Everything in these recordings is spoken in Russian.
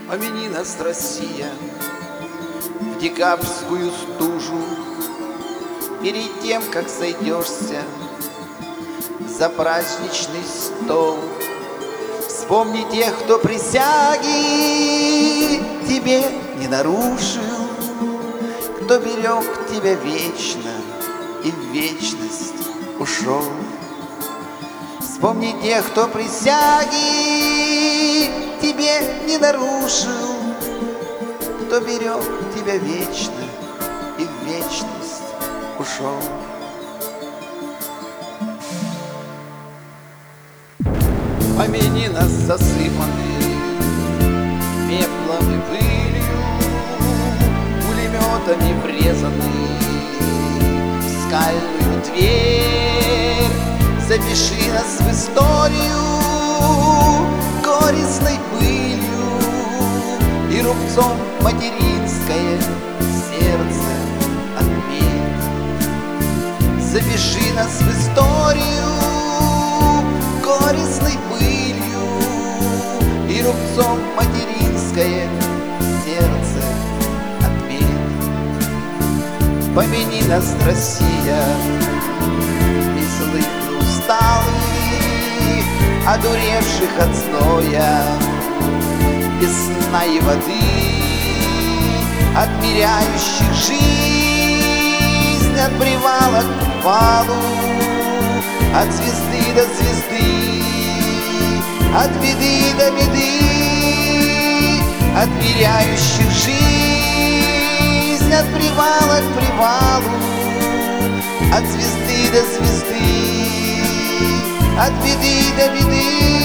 Помяни нас, Россия, в декабрьскую стужу, перед тем, как сойдешься за праздничный стол. Вспомни тех, кто присяги тебе не нарушил, кто берег тебя вечно и в вечность ушел. Вспомни тех, кто присяги тебе не нарушил, кто берег тебя вечно и в вечность ушел. Помяни нас, засыпанные пеплом и пылью, пулеметами врезанные в скальную дверь. Запиши нас в историю горестной пылью и рубцом материнское сердце отметь. Запиши нас в историю горестной пылью и рубцом материнское сердце отметь. Помяни нас, Россия, и злых, и усталых, одуревших от зноя, без сна и воды, отмеряющих жизнь от привала к привалу, от звезды до звезды, от беды до беды, отмеряющих жизнь от привала к привалу, от звезды до звезды, от беды до беды.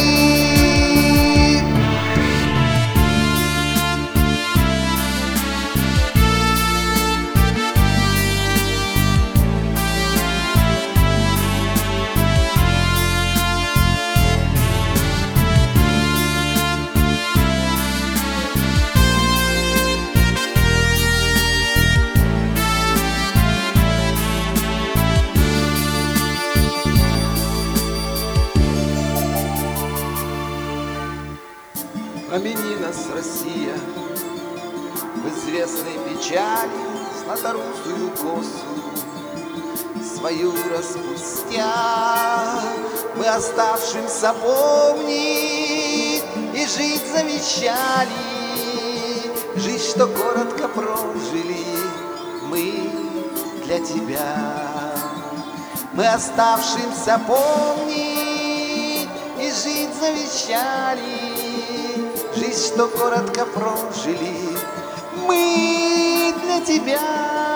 Помяни нас, Россия, в известной печали златорусую косу свою распустя. Мы оставшимся помнить и жить завещали, жизнь, что коротко прожили мы для тебя. Мы оставшимся помнить и жить завещали, жизнь, что коротко прожили мы для тебя.